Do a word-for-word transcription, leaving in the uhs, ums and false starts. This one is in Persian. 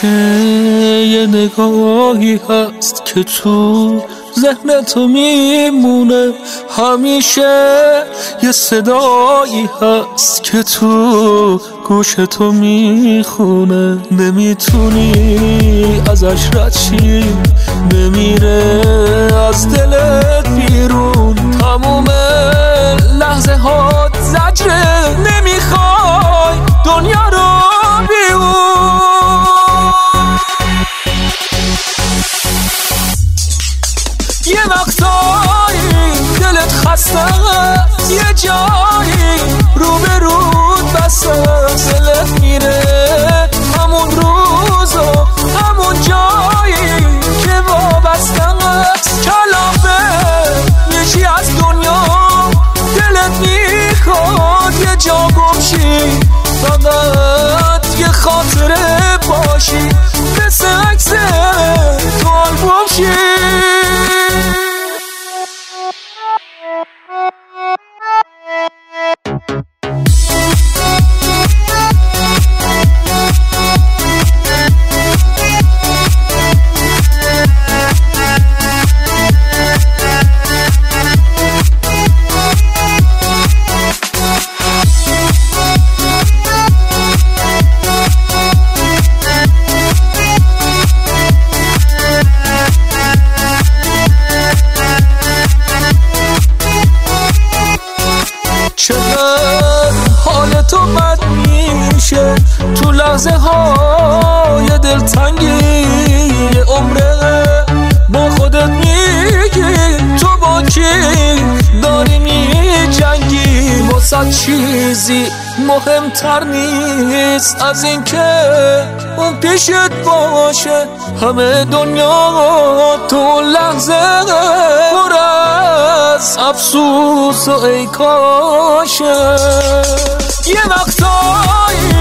همیشه یه نگاهی هست که تو ذهن تو میمونه، همیشه یه صدایی هست که تو گوش تو میخونه. نمیتونی ازش رد شی، نمیره از دلت بیرون، تموم لحظه هات زجره، نمیخوای دنیا رو بیرون. یه وقتایی دلت خسته، یه جایی رو به رود بسته، دلت میره همون روز و همون جایی که وابسته است. کلافه یکی از دنیا دلت میخواد یه جا گمشی، فقط یه خاطره باشی، مثل عکس تو آلبوم شی. چقدر حال تو بد میشه تو لحظه های دلتنگی، یه عمره با خودت میگی تو با کی داری میجنگی. واسه چیزی مهمتر نیست از این که اون پیشت باشه، همه دنیا تو لحظه پر از افسوس و ای کاشه. یه وقتایی